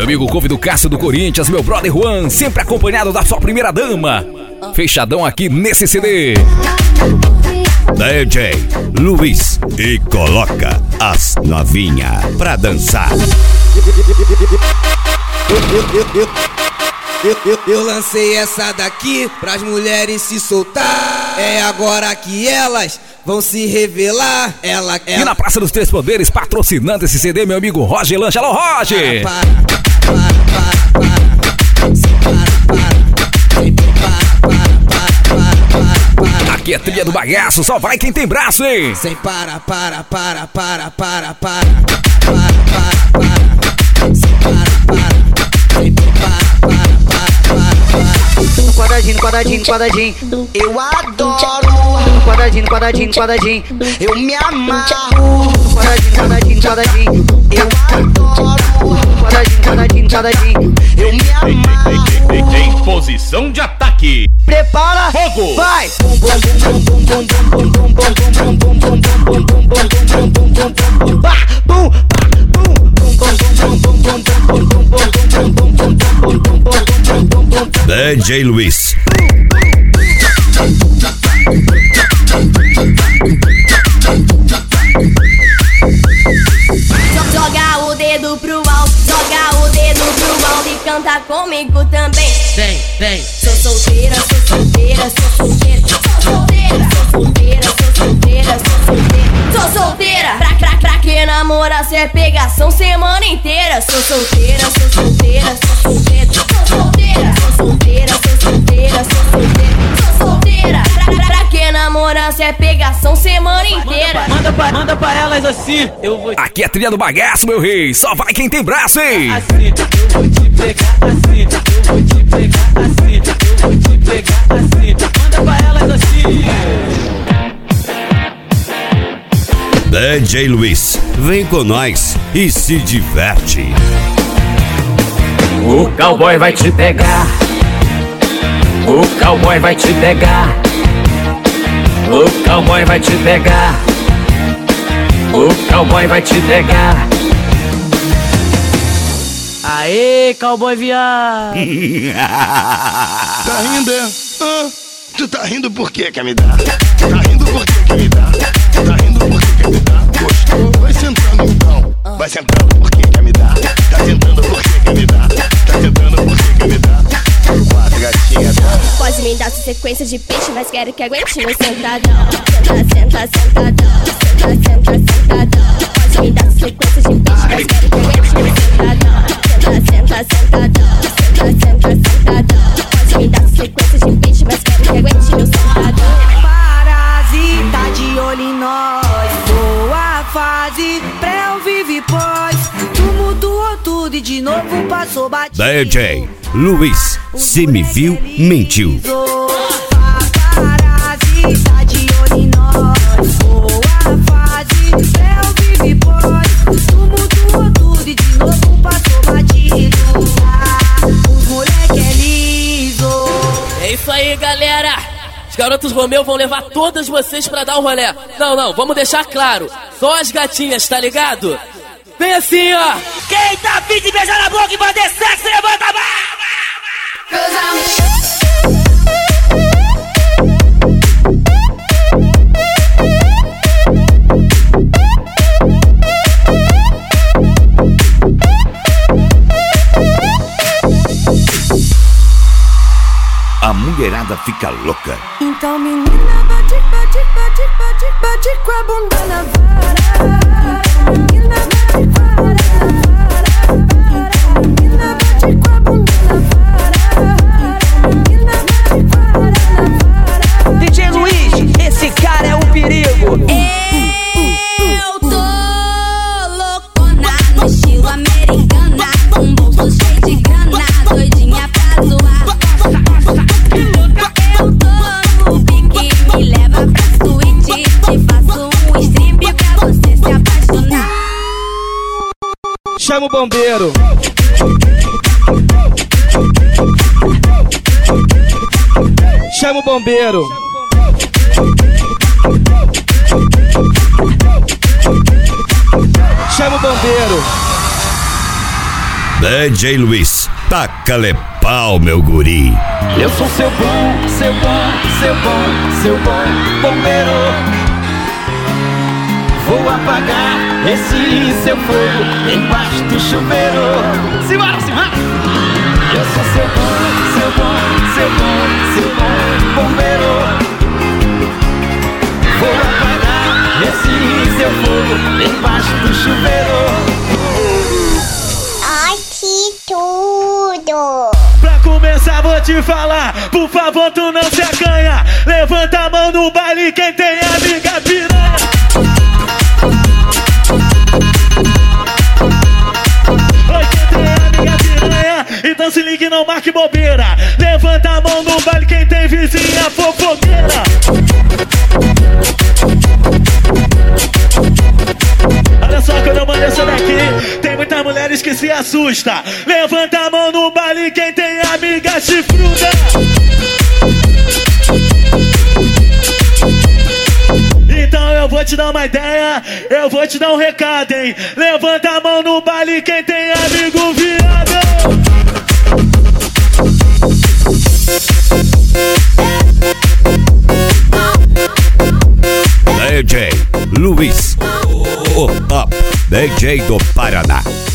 amigo couve do Cássio do Corinthians, meu brother Juan, sempre acompanhado da sua primeira dama. Fechadão aqui nesse CD. DJ Luiz e coloca as novinha pra dançar. Eu lancei essa daqui pras mulheres se soltar. É agora que elas vão se revelar. E na Praça dos Três Poderes, patrocinando esse CD, meu amigo Roger Lanche. Alô, Roger! Aqui é trilha do bagaço, só vai quem tem braço, hein? Sem para. Quadradinho, eu adoro. Quadradinho, eu me amarro. Quadradinho, eu adoro. Quadradinho, eu me amarro. Em posição de ataque. Prepara, fogo, vai! DJ Luiz. Joga o dedo pro alto, joga o dedo pro alto e canta comigo também. Vem. Sou solteira. Sou solteira. Pra que namorar se é pegação semana inteira? Sou solteira. Pra que namorar se é pegação semana inteira? Manda pra elas assim, eu vou. Aqui é trilha do bagaço, meu rei. Só vai quem tem braço, hein? Assim, eu vou te pegar assim, eu vou te pegar assim, eu vou te pegar assim. Manda pra elas assim. DJ Luiz, vem com nós e se diverte. O cowboy vai te pegar. O cowboy vai te pegar. O cowboy vai te pegar. O cowboy vai te pegar. Aê, cowboy viado. Tá rindo, é? Tu tá rindo por quê, quer me dar? Tá rindo por quê, quer me dar? Tá rindo por quê, quer me dar? Gostou? Vai sentando então. Vai sentando por quê, quer me dar? Tá sentando por quê, quer me dar? Tá sentando por quê, quer me dar? Quatro gatinhas, tá? Pode me dar sequência de peixe, mas quero que aguente no sentadão. Sentadão. Pode me dar sequência de peixe, mas quero que aguente no sentadão. Sentadão. Pode me dar sequência de peixe, mas quero que aguente no sentadão. Parasita de olho em nós. Boa fase, pré ou vive pós. Tu mudou tudo e de novo passou batido. DJ Luiz, se me viu, mentiu. Parasita de olho em nós. Boa fase, pré ou vive pós. Tu mudou tudo e de novo passou batido. Os moleque é liso. É isso aí, galera. Os garotos Romeu vão levar todas vocês pra dar um rolê. Não, vamos deixar claro. Só as gatinhas, tá ligado? Vem assim, ó. Quem tá afim de beijar na boca e fazer sexo, levanta a mão. A mulherada fica louca. Então menina, bate com a bunda na vara. Menina, bate com a bunda na vara. DJ Luiz, esse cara é um perigo. Eu tô loucona no estilo americana, com bolso cheio de grana, doidinha pra zoar. Eu tô no pique, me leva pra suíte, te faço um strip pra você se apaixonar. Chama o bombeiro. Chama o bombeiro. Chama o bombeiro. DJ Luiz, taca-lhe pau, meu guri. Eu sou seu bom bombeiro. Vou apagar esse seu fogo embaixo do chuveiro. Simbora, simbora! Eu sou seu bom bombeiro. Vou apagar esse seu fogo embaixo do chuveiro. Ai, que tudo! Pra começar vou te falar, por favor tu não se acanha. Levanta a mão no baile quem tem amiga piranha. Oi, quem tem amiga piranha, então se ligue, não marque bobeira. Levanta a mão no baile quem tem vizinha fofoqueira. Olha só, quando eu mando essa daqui, tem muitas mulheres que se assustam. Levanta a mão no baile quem tem amiga chifruda. Então eu vou te dar uma ideia, eu vou te dar um recado, hein. Levanta a mão no baile quem tem amigo viado. DJ Luiz, o top DJ do Paraná.